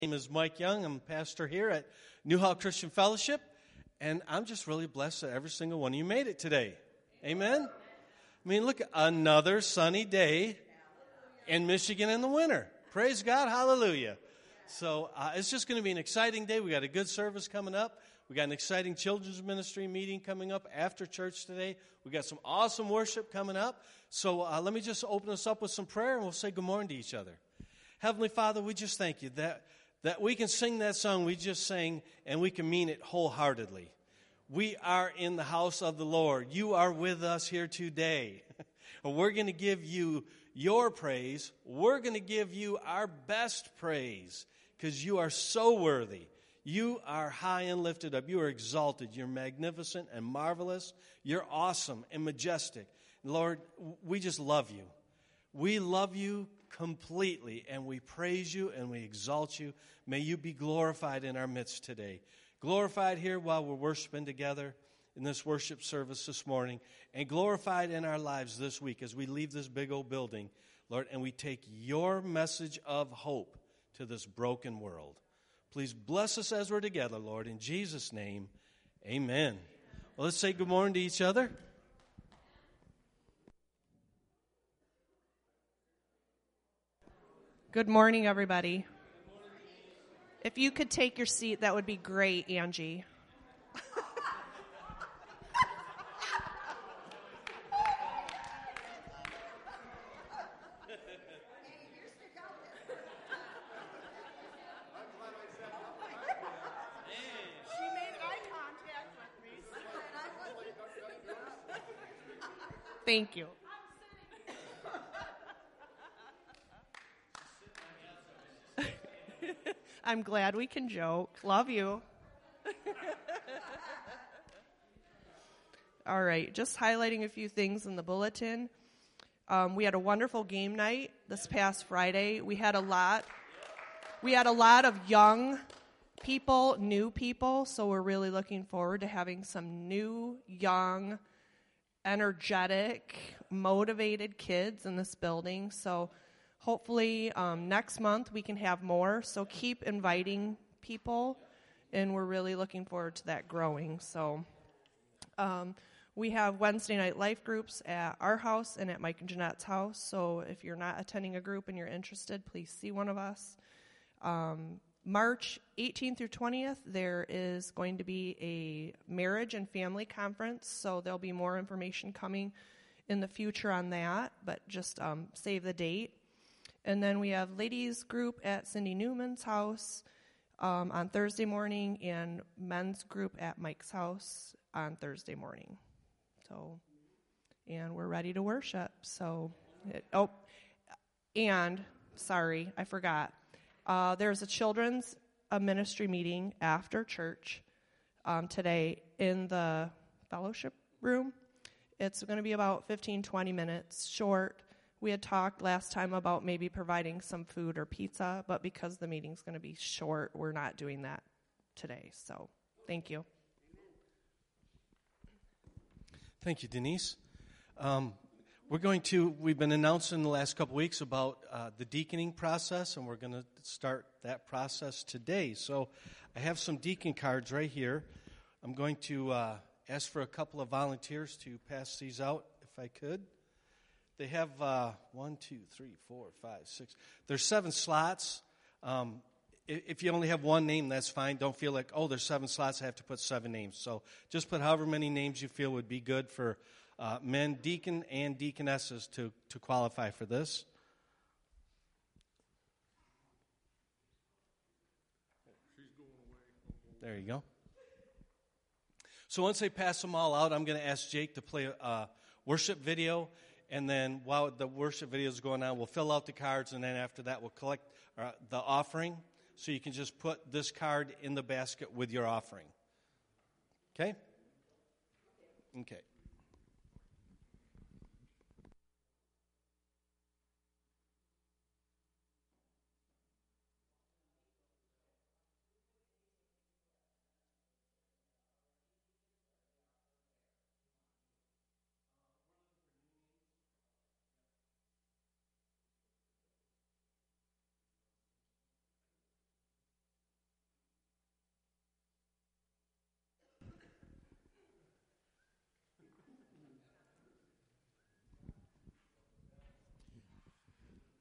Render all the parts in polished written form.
My name is Mike Young. I'm a pastor here at New Hall Christian Fellowship, and I'm just really blessed that every single one of you made it today. Amen? I mean, look, another sunny day in Michigan in the winter. Praise God. Hallelujah. So it's just going to be an exciting day. We got a good service coming up. We got an exciting children's ministry meeting coming up after church today. We got some awesome worship coming up. So let me just open us up with some prayer, and we'll say good morning to each other. Heavenly Father, we just thank you that we can sing that song we just sang, and we can mean it wholeheartedly. We are in the house of the Lord. You are with us here today. We're going to give you your praise. We're going to give you our best praise because you are so worthy. You are high and lifted up. You are exalted. You're magnificent and marvelous. You're awesome and majestic. Lord, we just love you. We love you completely, and we praise you and we exalt you. May you be glorified in our midst today. Glorified here while we're worshiping together in this worship service this morning, and glorified in our lives this week as we leave this big old building, Lord, and we take your message of hope to this broken world. Please bless us as we're together, Lord. In Jesus' name, amen. Well, let's say good morning to each other. Good morning, everybody. If you could take your seat, that would be great, Angie. Thank you. I'm glad we can joke. Love you. All right, just highlighting a few things in the bulletin. We had a wonderful game night this past Friday. We had a lot of young people, new people, so we're really looking forward to having some new, young, energetic, motivated kids in this building. So hopefully next month we can have more, so keep inviting people, and we're really looking forward to that growing. So we have Wednesday night life groups at our house and at Mike and Jeanette's house, so if you're not attending a group and you're interested, please see one of us. March 18th through 20th, there is going to be a marriage and family conference, so there'll be more information coming in the future on that, but just save the date. And then we have ladies group at Cindy Newman's house on Thursday morning, and men's group at Mike's house on Thursday morning. So, and we're ready to worship. So, sorry, I forgot. There's a children's ministry meeting after church today in the fellowship room. It's going to be about 15, 20 minutes short. We had talked last time about maybe providing some food or pizza, but because the meeting's going to be short, we're not doing that today. So, thank you. Thank you, Denise. We've been announcing the last couple weeks about the deaconing process, and we're going to start that process today. So I have some deacon cards right here. I'm going to ask for a couple of volunteers to pass these out, if I could. They have 1, 2, 3, 4, 5, 6. There's 7 slots. If you only have one name, that's fine. Don't feel like, there's 7 slots, I have to put 7 names. So just put however many names you feel would be good for men, deacon, and deaconesses to qualify for this. There you go. So once they pass them all out, I'm going to ask Jake to play a worship video. And then while the worship video is going on, we'll fill out the cards, and then after that we'll collect the offering. So you can just put this card in the basket with your offering. Okay? Okay.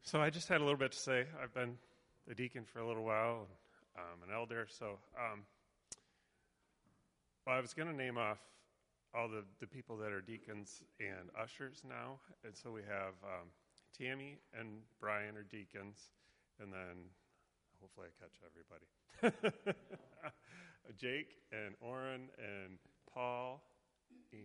So I just had a little bit to say. I've been a deacon for a little while, and an elder. So well, I was going to name off all the people that are deacons and ushers now. And so we have Tammy and Brian are deacons, and then hopefully I catch everybody. Jake and Oren and Paul and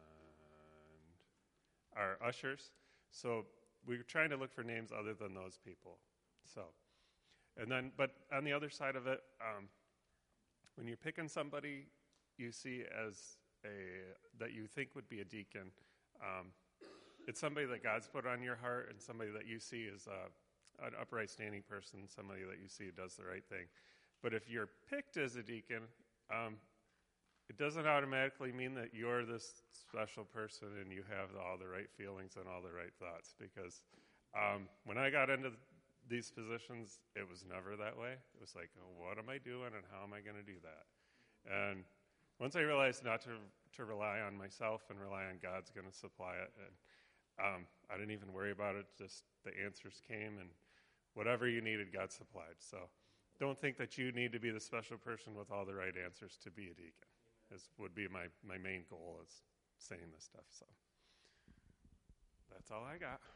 our ushers. So we were trying to look for names other than those people. So, and then, but on the other side of it, when you're picking somebody you see as that you think would be a deacon, it's somebody that God's put on your heart, and somebody that you see as an upright standing person, somebody that you see does the right thing. But if you're picked as a deacon, it doesn't automatically mean that you're this special person and you have all the right feelings and all the right thoughts. Because when I got into these positions, it was never that way. It was like, oh, what am I doing and how am I going to do that? And once I realized not to rely on myself and rely on God's going to supply it, and I didn't even worry about it. Just the answers came, and whatever you needed, God supplied. So don't think that you need to be the special person with all the right answers to be a deacon. This would be my main goal is saying this stuff. So that's all I got.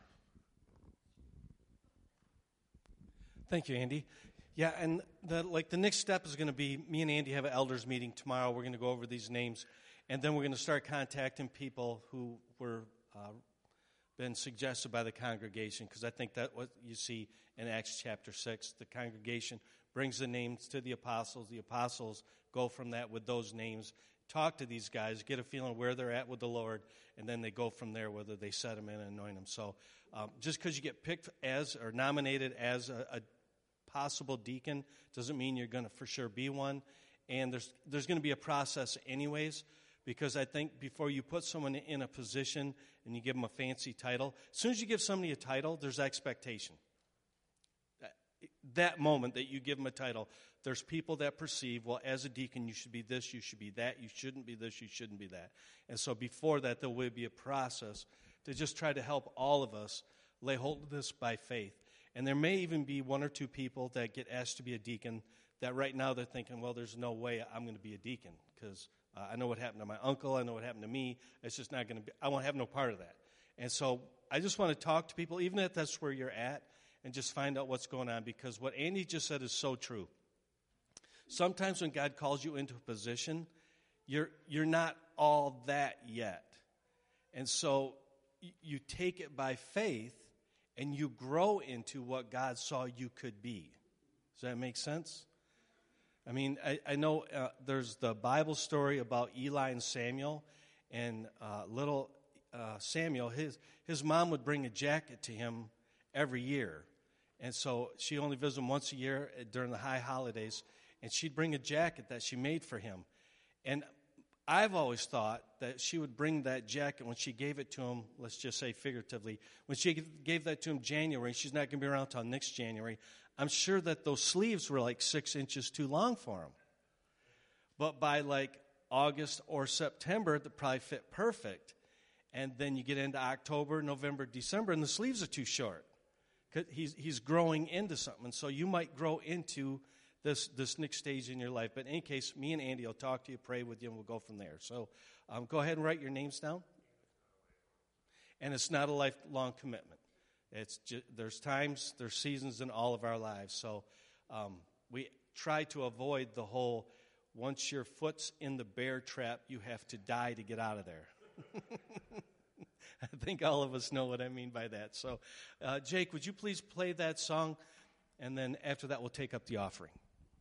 Thank you, Andy. Yeah, and the next step is going to be me and Andy have an elders meeting tomorrow. We're going to go over these names, and then we're going to start contacting people who were been suggested by the congregation, because I think that what you see in Acts chapter 6. The congregation brings the names to the apostles. The apostles go from that with those names, talk to these guys, get a feeling where they're at with the Lord, and then they go from there, whether they set them in and anoint them. So just because you get picked as or nominated as a possible deacon doesn't mean you're going to for sure be one. And there's going to be a process anyways, because I think before you put someone in a position and you give them a fancy title, as soon as you give somebody a title, there's expectation. That moment that you give them a title, there's people that perceive, well, as a deacon, you should be this, you should be that, you shouldn't be this, you shouldn't be that. And so before that, there will be a process to just try to help all of us lay hold of this by faith. And there may even be one or two people that get asked to be a deacon that right now they're thinking, well, there's no way I'm going to be a deacon, because I know what happened to my uncle, I know what happened to me, it's just not going to be, I won't have no part of that. And so I just want to talk to people, even if that's where you're at, and just find out what's going on, because what Andy just said is so true. Sometimes when God calls you into a position, you're not all that yet. And so you take it by faith, and you grow into what God saw you could be. Does that make sense? I mean, I know there's the Bible story about Eli and Samuel, and little Samuel, his mom would bring a jacket to him every year. And so she only visited him once a year during the high holidays, and she'd bring a jacket that she made for him. And I've always thought that she would bring that jacket when she gave it to him, let's just say figuratively, when she gave that to him January, she's not going to be around until next January, I'm sure that those sleeves were like 6 inches too long for him. But by like August or September, they probably fit perfect. And then you get into October, November, December, and the sleeves are too short. He's growing into something. And so you might grow into this next stage in your life. But in any case, me and Andy will talk to you, pray with you, and we'll go from there. So go ahead and write your names down. And it's not a lifelong commitment. It's just, there's times, there's seasons in all of our lives. So we try to avoid the whole, once your foot's in the bear trap, you have to die to get out of there. I think all of us know what I mean by that. So, Jake, would you please play that song? And then after that, we'll take up the offering.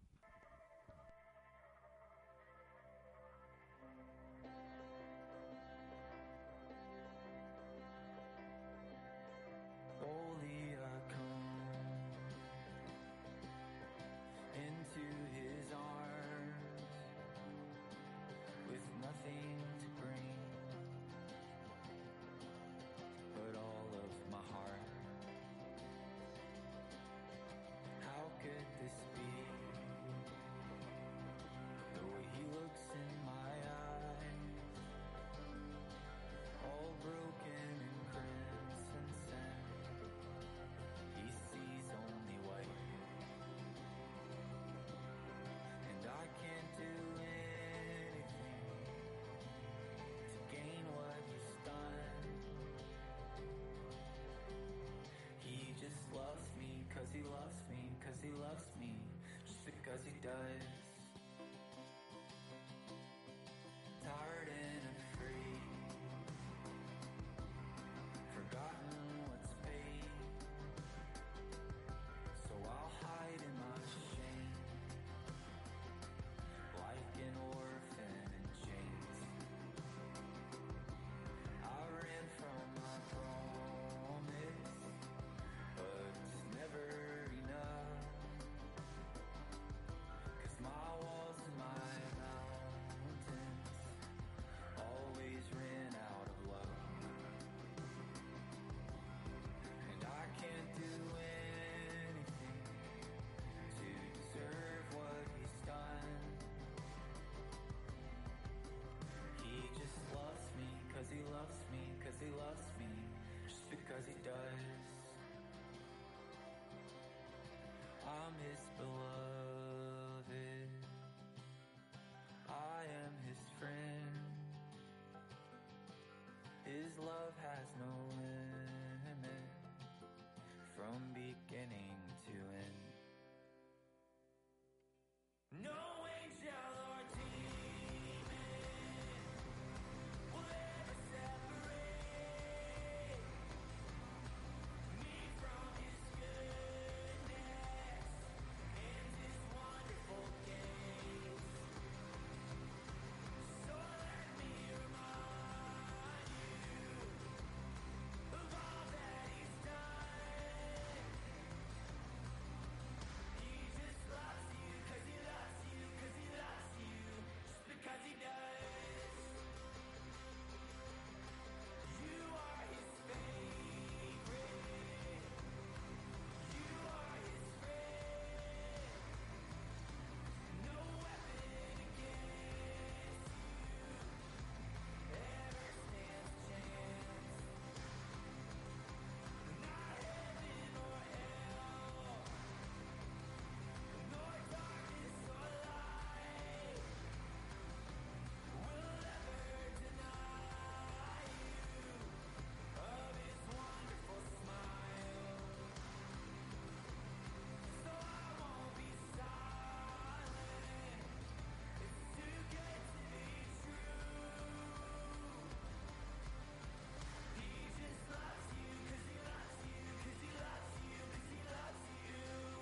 Boldly I come into his arms with nothing to bring but all of my heart. How could this be? 'cause he does. Tired and free, forgotten what's paid, so I'll hide in my shame, like an orphan in chains. I ran from my promise, but it's never enough, 'cause my walls and my mountains always ran out of love, and I can't do anything to deserve what he's done. He just loves me 'cause he loves me 'cause he loves me, just because he does. I'm his beloved, I am his friend. His love has no limit, from beginning to end. No angel or demon will ever separate me from his goodness and his wonderful gaze. So let me remind you of all that he's done. He just loves you 'cause he loves you 'cause he loves you, just because he does. You are his favorite, you are his friend. No weapon against you ever stands a chance. Not heaven or hell, nor darkness or light will ever deny you of his wonderful smile. So I won't be silent, it's too good to be true. He just loves you 'cause he loves you 'cause he loves you 'cause he loves you.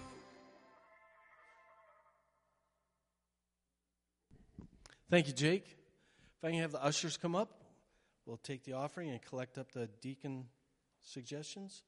Thank you, Jake. If I can have the ushers come up, we'll take the offering and collect up the deacon suggestions.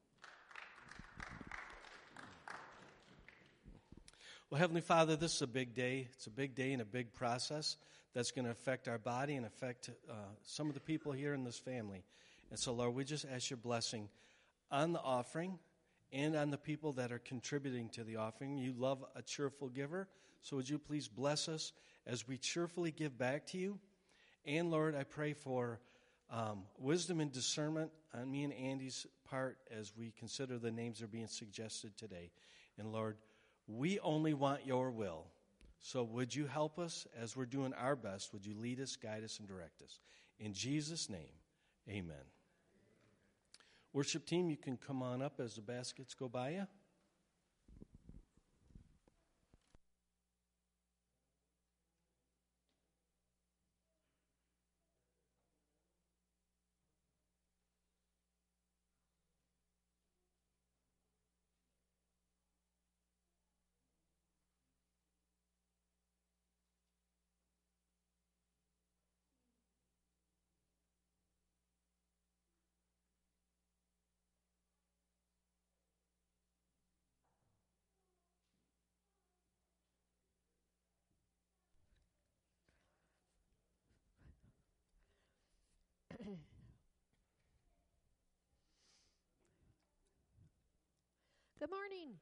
Well, Heavenly Father, this is a big day. It's a big day and a big process that's going to affect our body and affect some of the people here in this family. And so, Lord, we just ask your blessing on the offering and on the people that are contributing to the offering. You love a cheerful giver, so would you please bless us as we cheerfully give back to you. And, Lord, I pray for wisdom and discernment on me and Andy's part as we consider the names that are being suggested today. And, Lord, we only want your will. So would you help us as we're doing our best? Would you lead us, guide us, and direct us? In Jesus' name, amen. Worship team, you can come on up as the baskets go by you. Good morning.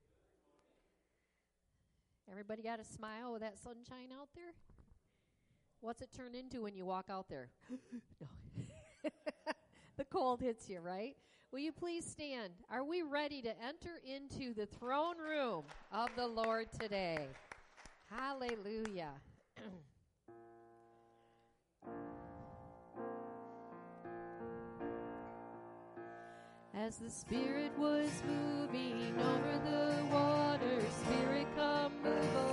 Everybody got a smile with that sunshine out there? What's it turn into when you walk out there? No. The cold hits you, right? Will you please stand? Are we ready to enter into the throne room of the Lord today? Hallelujah. As the Spirit was moving over the water, Spirit come move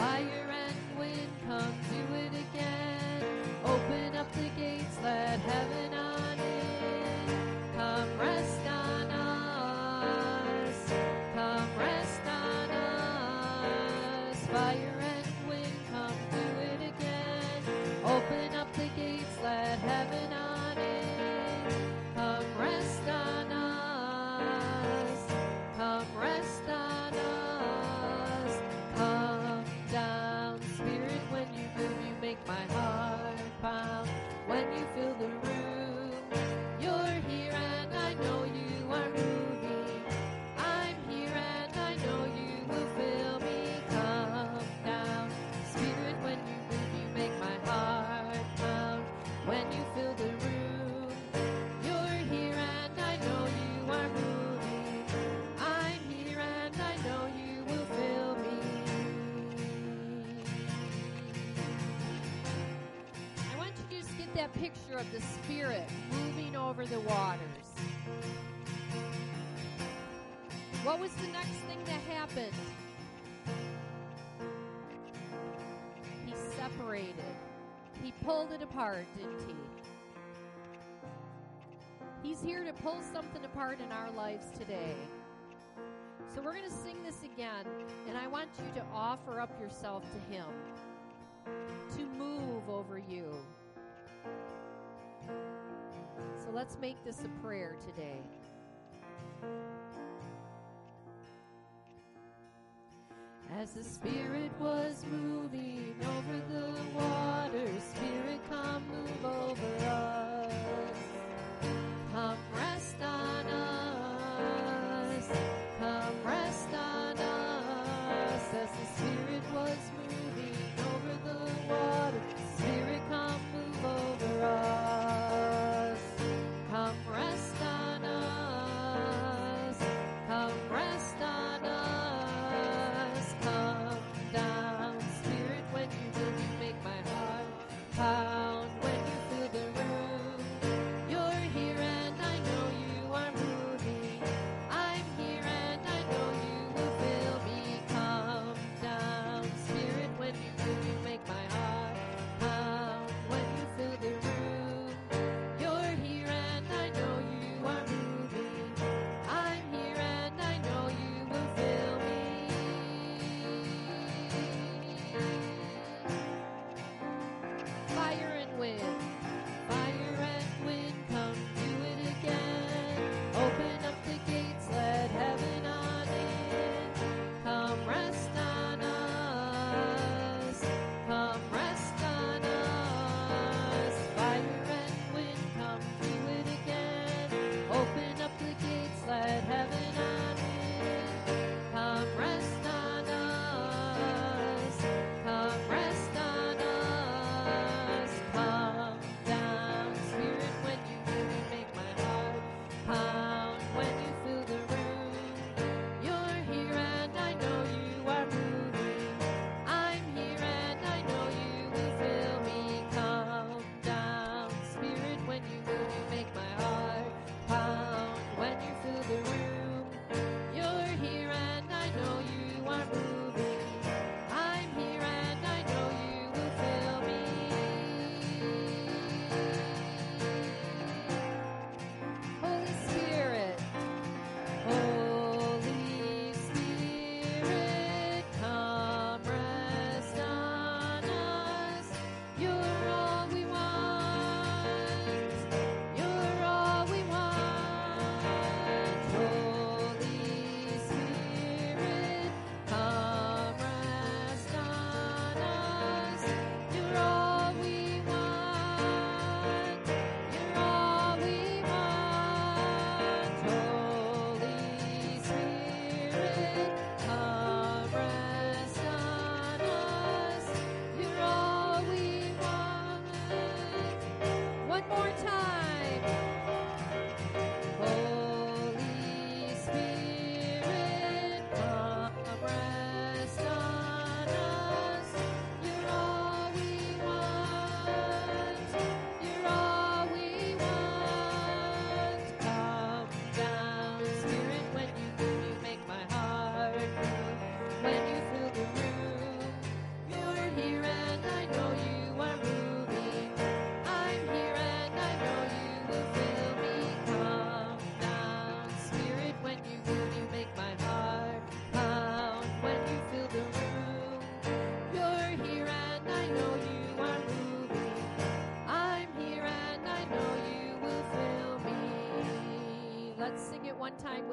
Fire and wind, come do it again. Open up the gates, let heaven on in. Come rest on us. Come rest on us. Fire and wind, come do it again. Open up the gates, let heaven on in. Come rest on us. Come rest on us. Come down, Spirit, when you move, you make my heart pound. When you fill the room, you're here and I know you are moving. I'm here and I know you will fill me. Come down, Spirit, when you move, you make my heart pound. When you fill the room, you're here and I know you are moving. I'm here and I know you will fill me. I want you to just get that picture of the Spirit moving over the waters. What was the next thing that happened? He separated. He pulled it apart, didn't he? He's here to pull something apart in our lives today. So we're going to sing this again, and I want you to offer up yourself to Him to move over you. So let's make this a prayer today. As the Spirit was moving over the waters, Spirit, come move over us. Come rest on us. Come rest on us. As the Spirit was moving over the water, Spirit, come move over us. Come rest on us. Come rest on us. Come down, Spirit, when you will, you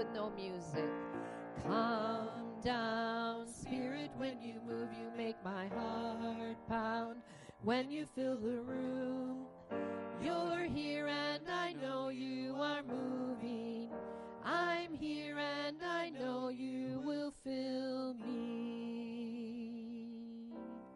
no music. Come down, Spirit, when you move, you make my heart pound. When you fill the room, you're here and I know you are moving. I'm here and I know you will fill me.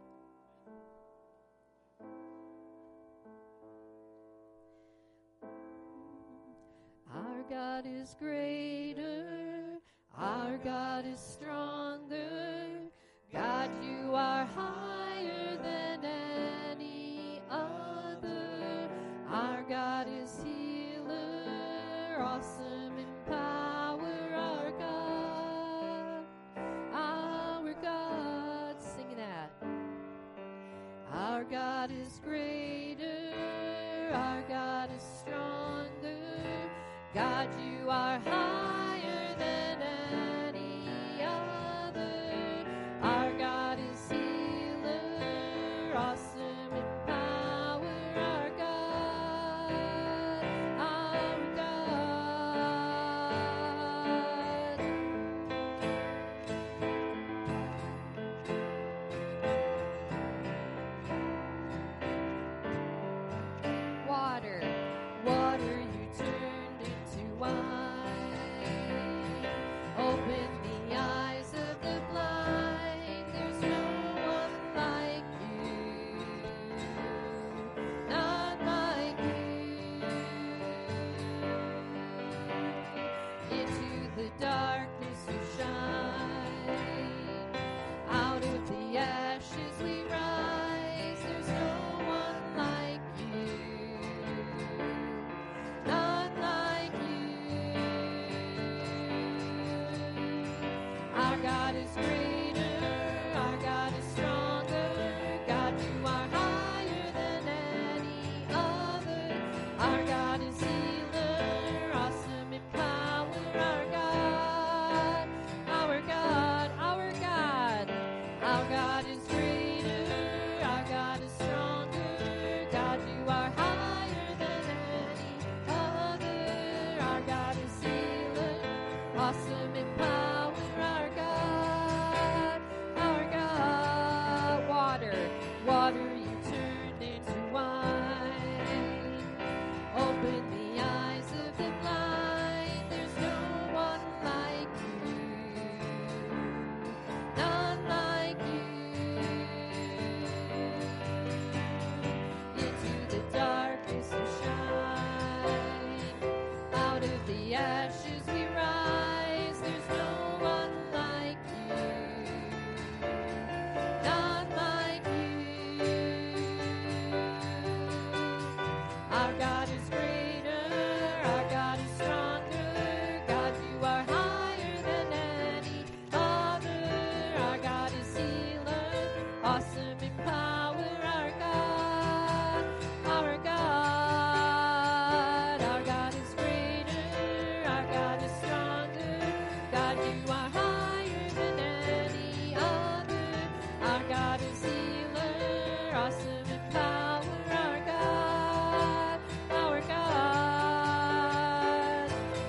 Our God is greater, our God is stronger. God, you are higher than any other. Our God is healer, awesome in power. Our God, sing that. Our God is greater, our God is stronger. God, you are higher than any other. Our God is healer, awesome in power. Our God, our God. Water, water you turned into wine. Open the eyes of the blind. There's no one like you, not like you. Into the darkness you shine. Out of the ashes we rise. There's no one like you, not like you. Our God is greater, our God is stronger. God, you are higher than any other. Our God is healer, awesome in power. Our God, our God, our God. Our God is greater, our God is stronger. God, you are higher than any other. Our God is healer, awesome in power. Our God, our God. Water, water you turned into wine. Open the eyes of the blind. There's no one like you, none like you. Into the darkness you shine. Out of the ashes we rise. There's no one like you, none like you. Our God is greater, our God is stronger. God, you are higher than any other. Our God is healer, awesome in power. Our God, our God. Our God is greater, our God is stronger. God, you are higher than any other. Our God is healer, awesome in power. Our God, our God.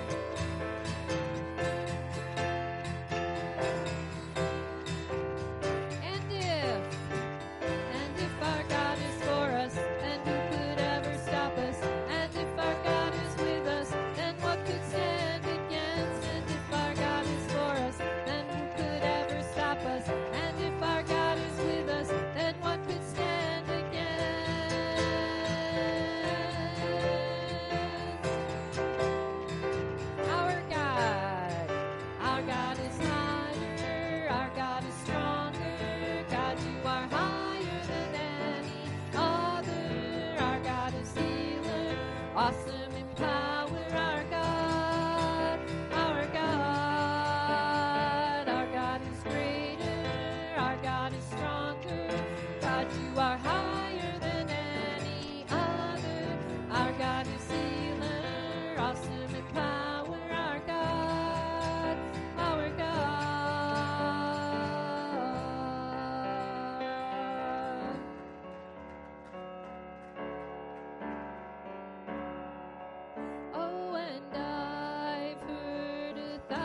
And if our God is for us, then who could ever stop us? And if our God is with us, then what could stand against? And if our God is for us, then who could ever stop us? And if our God is with us, then what could stand against? Our God is higher, our God is stronger. God, you are higher than any other. Our God is healer, awesome in power. Our God, our God. Our God is greater, our God is stronger. God, you are higher than any other. Our God is healer, awesome in power. Our God, our God. Oh, and I've heard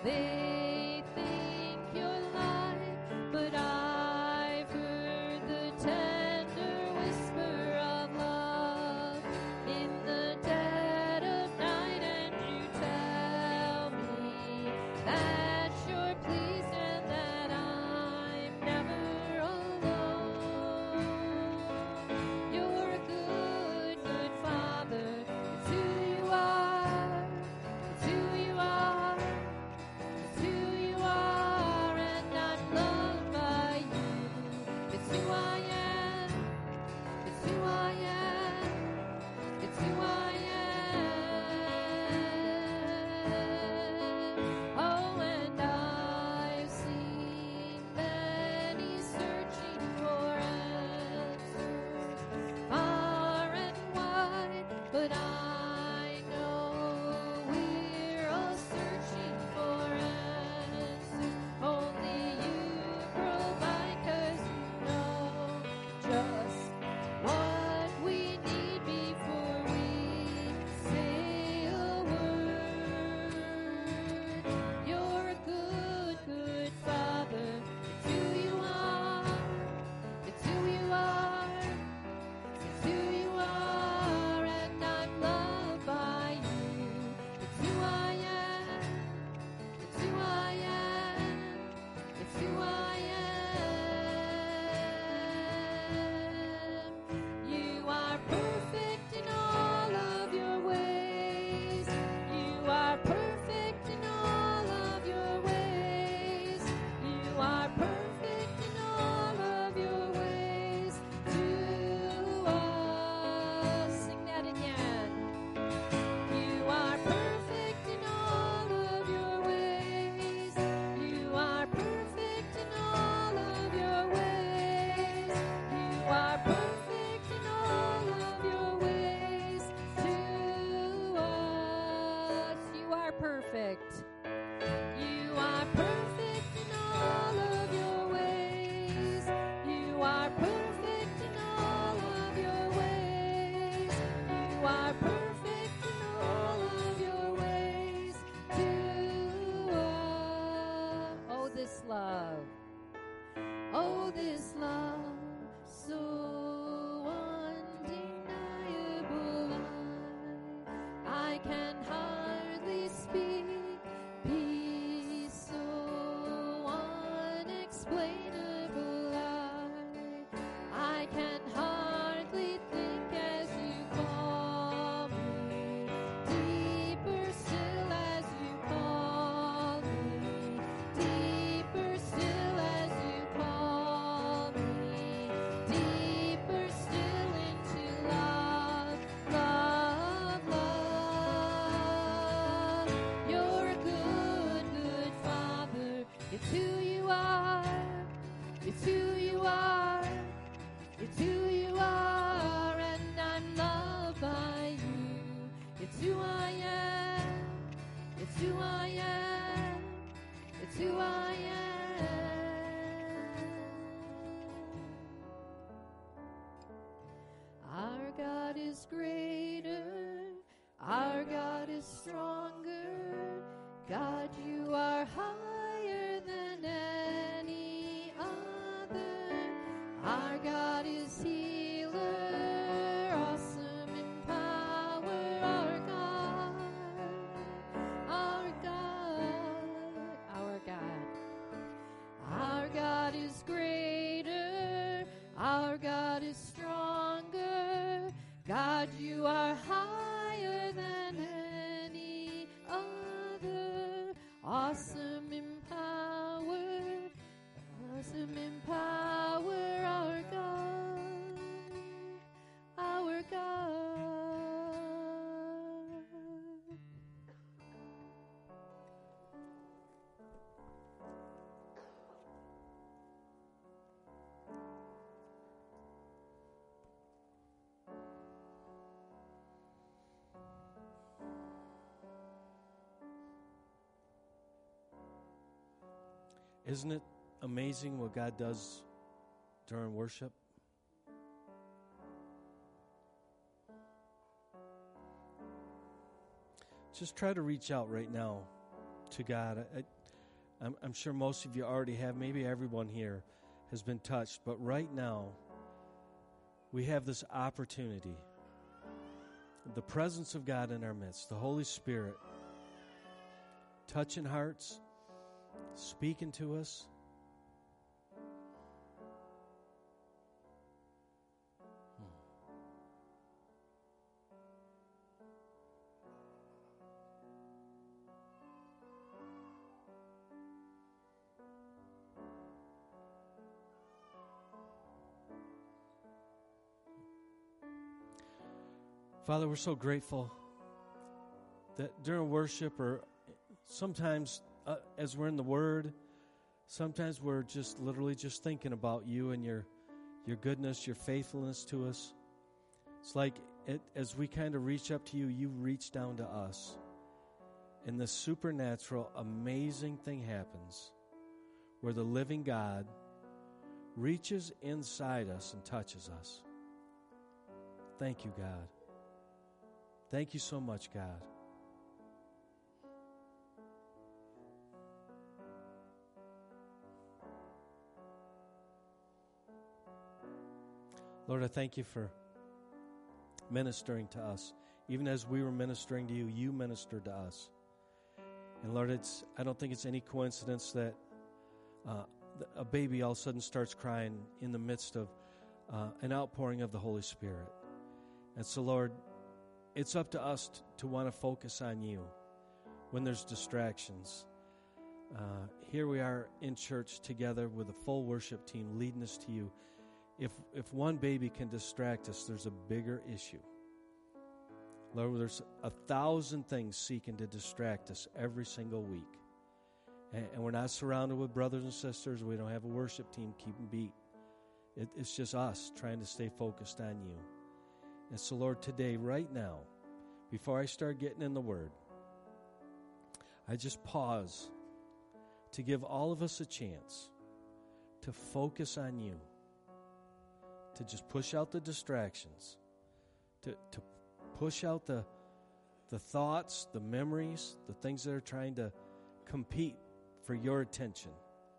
They think you're lying, but I've heard the tender whisper of love in the dead of night, and you tell me that you're pleased and that I'm never alone. You're a good, good Father. It's who you are. It's who you are. It's who you are, and I'm loved by you. It's who I am. It's who I am. It's who I am. Oh, and I've seen many searching for answers far and wide, but I know we're all searching for answers. Only you provide, 'cause you know just what we need before we say a word. You're a good, good Father. It's who you are. It's who you are. It's who you are, and I'm loved by you. It's who I am. It's who I am. It's who I am. You are perfect in all of your ways. You are perfect in all of your ways. You are perfect in all of your ways to us. Sing that again. You are perfect in all of your ways. You are perfect in all of your ways. You are perfect in all of your ways to us. You are perfect. You are perfect in all of your ways. You are perfect in all of your ways. You are perfect in all of your ways to us. Oh, this love. Oh, this love so undeniable. I can hardly speak. Peace so unexplainable. I can hardly think as you call me. Deeper still as you call me. Deeper still as you call me. Deeper still into love, love, love. You're a good, good Father. It's who you are. It's who you are. It's who you are, and I'm loved by you. It's who I am. It's who I am. It's who I am. Our God is greater. Our God is stronger. God, you are higher than any other. Our God is healer, awesome in power. Our God, our God, our God. Our God is greater. Our God is stronger. God, you are higher than any other. Awesome in power. Awesome in power. Our God. Our God. Isn't it amazing what God does during worship? Just try to reach out right now to God. I'm sure most of you already have. Maybe everyone here has been touched. But right now, we have this opportunity. The presence of God in our midst, the Holy Spirit, touching hearts, speaking to us. Father, we're so grateful that during worship or sometimes as we're in the Word, sometimes we're just literally just thinking about you and your goodness, your faithfulness to us. It's like as we kind of reach up to you, you reach down to us. And this supernatural, amazing thing happens where the living God reaches inside us and touches us. Thank you, God. Thank you so much, God. Lord, I thank you for ministering to us. Even as we were ministering to you, you ministered to us. And Lord, I don't think it's any coincidence that a baby all of a sudden starts crying in the midst of an outpouring of the Holy Spirit. And so, Lord, it's up to us to want to focus on you when there's distractions. Here we are in church together with a full worship team leading us to you. If one baby can distract us, there's a bigger issue. Lord, there's 1,000 things seeking to distract us every single week. And we're not surrounded with brothers and sisters. We don't have a worship team keeping beat. It's just us trying to stay focused on you. And so, Lord, today, right now, before I start getting in the Word, I just pause to give all of us a chance to focus on you, to just push out the distractions, to push out the thoughts, the memories, the things that are trying to compete for your attention.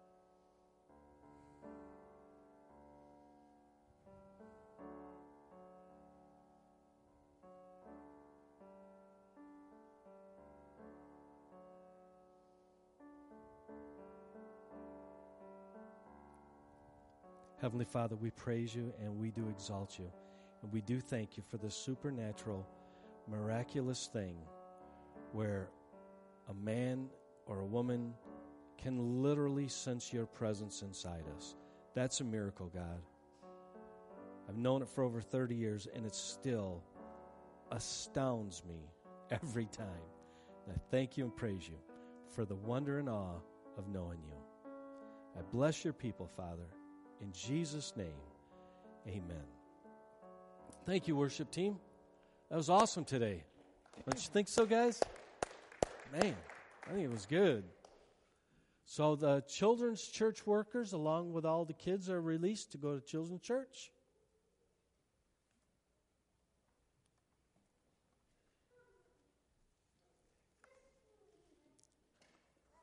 Heavenly Father, we praise you and we do exalt you. And we do thank you for this supernatural, miraculous thing where a man or a woman can literally sense your presence inside us. That's a miracle, God. I've known it for over 30 years, and it still astounds me every time. And I thank you and praise you for the wonder and awe of knowing you. I bless your people, Father. In Jesus' name, amen. Thank you, worship team. That was awesome today. Don't you think so, guys? Man, I think it was good. So the children's church workers, along with all the kids, are released to go to children's church.